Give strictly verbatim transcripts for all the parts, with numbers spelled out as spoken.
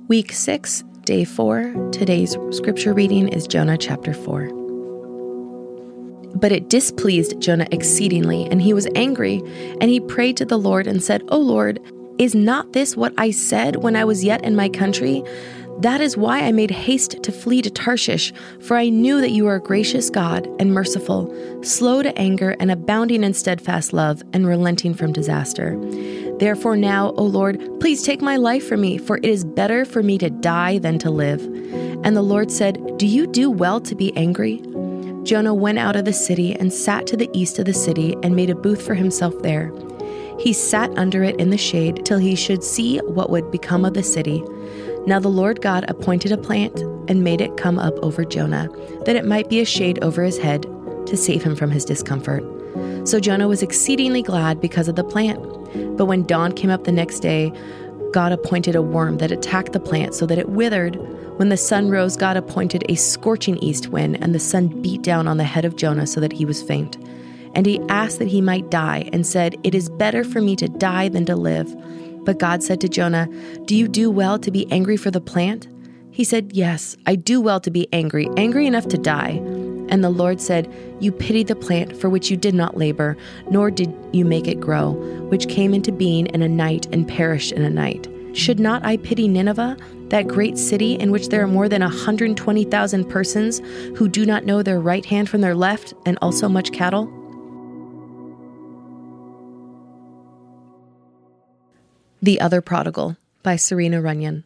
Week six, day four. Today's scripture reading is Jonah chapter four. But it displeased Jonah exceedingly, and he was angry, and he prayed to the Lord and said, O Lord, is not this what I said when I was yet in my country? That is why I made haste to flee to Tarshish, for I knew that you are a gracious God and merciful, slow to anger and abounding in steadfast love and relenting from disaster. Therefore now, O Lord, please take my life from me, for it is better for me to die than to live. And the Lord said, Do you do well to be angry? Jonah went out of the city and sat to the east of the city and made a booth for himself there. He sat under it in the shade till he should see what would become of the city. Now the Lord God appointed a plant and made it come up over Jonah, that it might be a shade over his head to save him from his discomfort. So Jonah was exceedingly glad because of the plant. But when dawn came up the next day, God appointed a worm that attacked the plant so that it withered. When the sun rose, God appointed a scorching east wind, and the sun beat down on the head of Jonah so that he was faint. And he asked that he might die, and said, It is better for me to die than to live. But God said to Jonah, Do you do well to be angry for the plant? He said, Yes, I do well to be angry, angry enough to die. And the Lord said, You pitied the plant for which you did not labor, nor did you make it grow, which came into being in a night and perished in a night. Should not I pity Nineveh, that great city in which there are more than one hundred twenty thousand persons who do not know their right hand from their left, and also much cattle? The Other Prodigal by Serena Runyon.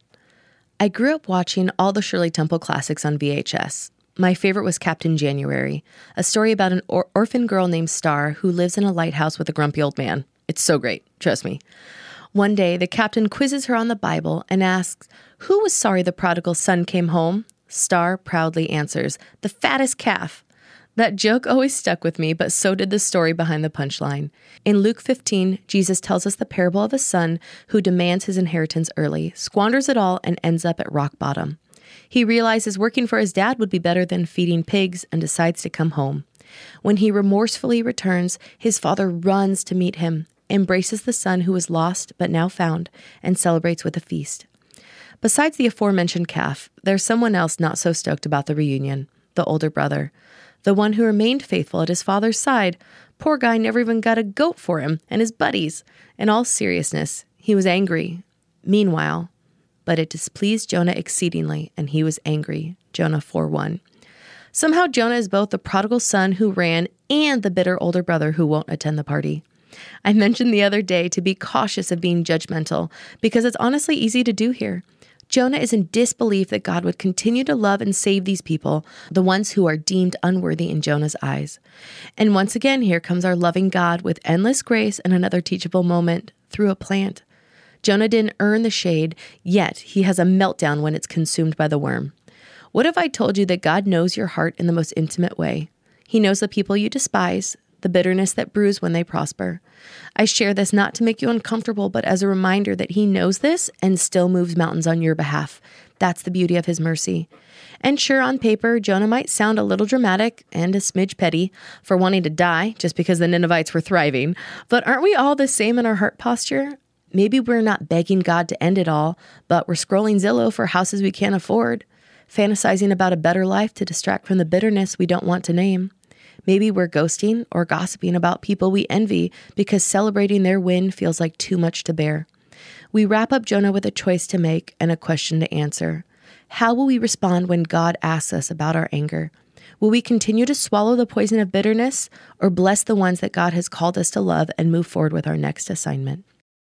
I grew up watching all the Shirley Temple classics on V H S. My favorite was Captain January, a story about an or- orphan girl named Star who lives in a lighthouse with a grumpy old man. It's so great, trust me. One day, the captain quizzes her on the Bible and asks, Who was sorry the prodigal son came home? Star proudly answers, The fattest calf. That joke always stuck with me, but so did the story behind the punchline. In Luke fifteen, Jesus tells us the parable of a son who demands his inheritance early, squanders it all, and ends up at rock bottom. He realizes working for his dad would be better than feeding pigs and decides to come home. When he remorsefully returns, his father runs to meet him, embraces the son who was lost but now found, and celebrates with a feast. Besides the aforementioned calf, there's someone else not so stoked about the reunion, the older brother. The one who remained faithful at his father's side. Poor guy never even got a goat for him and his buddies. In all seriousness, he was angry. Meanwhile, but it displeased Jonah exceedingly, and he was angry. Jonah four one. Somehow Jonah is both the prodigal son who ran and the bitter older brother who won't attend the party. I mentioned the other day to be cautious of being judgmental, because it's honestly easy to do here. Jonah is in disbelief that God would continue to love and save these people, the ones who are deemed unworthy in Jonah's eyes. And once again, here comes our loving God with endless grace and another teachable moment through a plant. Jonah didn't earn the shade, yet he has a meltdown when it's consumed by the worm. What if I told you that God knows your heart in the most intimate way? He knows the people you despise, the bitterness that brews when they prosper. I share this not to make you uncomfortable, but as a reminder that he knows this and still moves mountains on your behalf. That's the beauty of his mercy. And sure, on paper, Jonah might sound a little dramatic and a smidge petty for wanting to die just because the Ninevites were thriving, but aren't we all the same in our heart posture? Maybe we're not begging God to end it all, but we're scrolling Zillow for houses we can't afford, fantasizing about a better life to distract from the bitterness we don't want to name. Maybe we're ghosting or gossiping about people we envy because celebrating their win feels like too much to bear. We wrap up Jonah with a choice to make and a question to answer. How will we respond when God asks us about our anger? Will we continue to swallow the poison of bitterness, or bless the ones that God has called us to love and move forward with our next assignment?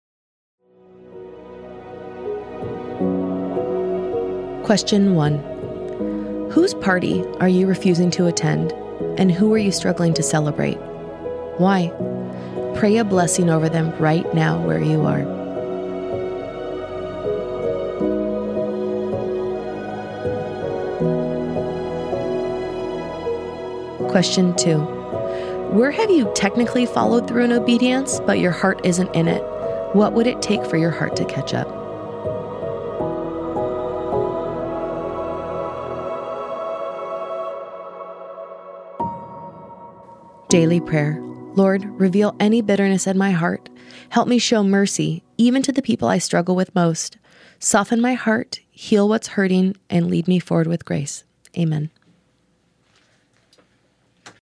Question one. Whose party are you refusing to attend? And who are you struggling to celebrate? Why? Pray a blessing over them right now where you are. Question two. Where have you technically followed through in obedience, but your heart isn't in it? What would it take for your heart to catch up? Daily prayer. Lord, reveal any bitterness in my heart. Help me show mercy, even to the people I struggle with most. Soften my heart, heal what's hurting, and lead me forward with grace. Amen.